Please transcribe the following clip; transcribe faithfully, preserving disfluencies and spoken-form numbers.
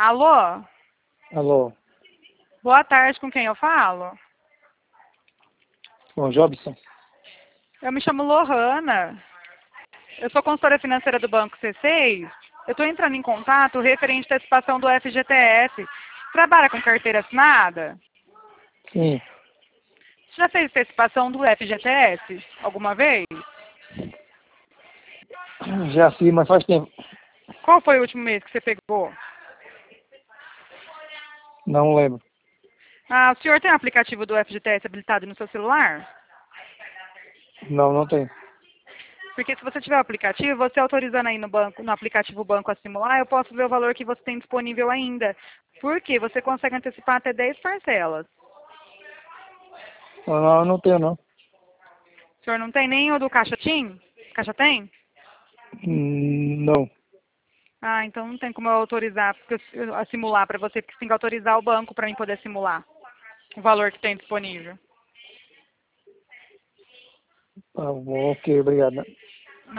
Alô? Alô, Boa tarde, com quem eu falo? Bom, Jobson. Eu me chamo Lohana. Eu sou consultora financeira do Banco C seis. Eu estou entrando em contato referente à antecipação do F G T S. Trabalha com carteira assinada? Sim, Você já fez antecipação do F G T S alguma vez? já fiz, mas faz tempo. Qual foi o último mês que você pegou? Não lembro. Ah, o senhor tem o aplicativo do F G T S habilitado no seu celular? Não, não tem. Porque se você tiver o aplicativo, você autorizando aí no banco, no aplicativo Banco a simular, eu posso ver o valor que você tem disponível ainda. Porque você consegue antecipar até dez parcelas. Não, não, não tenho, não. O senhor não tem nem o do Caixa Tim? Caixa tem? Hum, Não. Ah, então não tem como eu autorizar, porque eu- a simular para você, porque você tem que autorizar o banco para mim poder simular o valor que tem disponível. Tá bom, ok, obrigado, né?